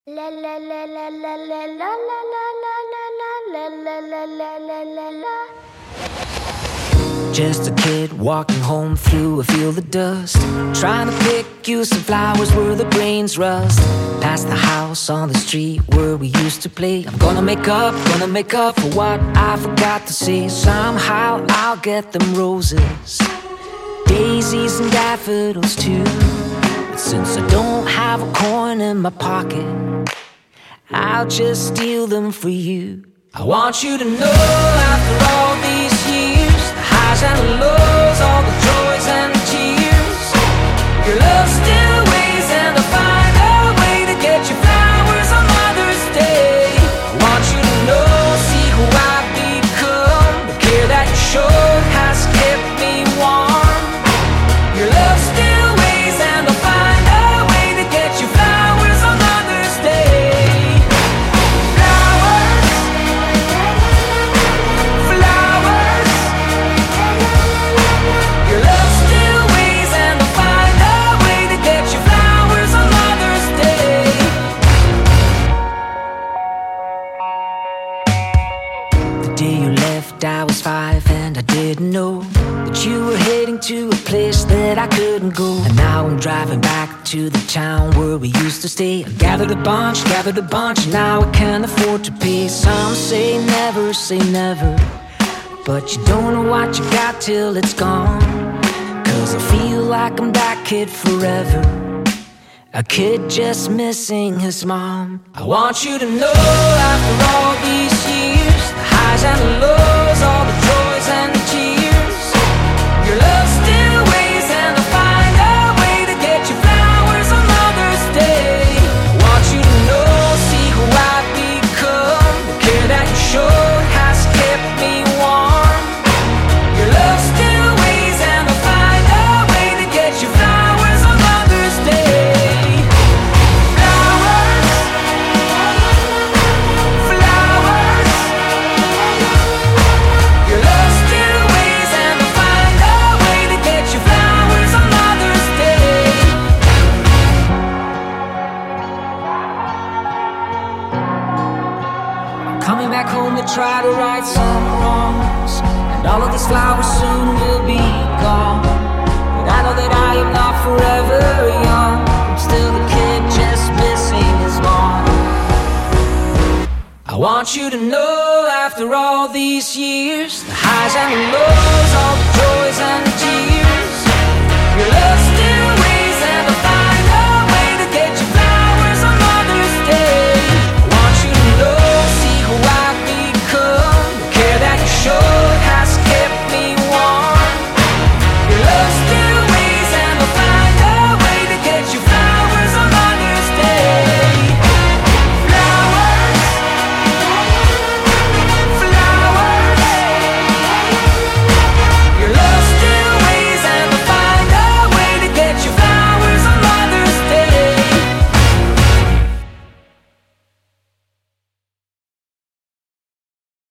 La la la la la la la la la la la la la la la la. Just a kid walking home through a field of dust, trying to pick you some flowers where the brains rust. Past the house on the street where we used to play. I'm gonna make up for what I forgot to say. Somehow I'll get them roses, daisies and daffodils too. But since I don't have a coin in my pocket, I'll just steal them for you. I want you to know, after all these years, the highs and the lows, all the joys and the tears, your love still weighs, and I'll find a way to get you flowers on Mother's Day. I want you to know, see who I've become. The care that you showed has kept me warm. Your love still weighs, and I'll find a way to get you flowers on Mother's Day. I was 5 and I didn't know that you were heading to a place that I couldn't go. And now I'm driving back to the town where we used to stay. I gathered a bunch, and now I can't afford to pay. Some say never, but you don't know what you got till it's gone. Cause I feel like I'm that kid forever, a kid just missing his mom. I want you to know, after all these years, the highs and the lows, all the joys and the tears, your love still weighs, and I'll find a way to get you flowers on Mother's Day. I want you to know, see who I've become. The care that you showed has kept me warm. Your love still weighs, and I'll find a way to get you flowers on Mother's Day. Coming back home to try to right some wrongs, and all of these flowers soon will be gone. But I know that I am not forever young. I'm still the kid just missing his mom. I want you to know, after all these years, the highs and the lows, all the joys and the tears, your love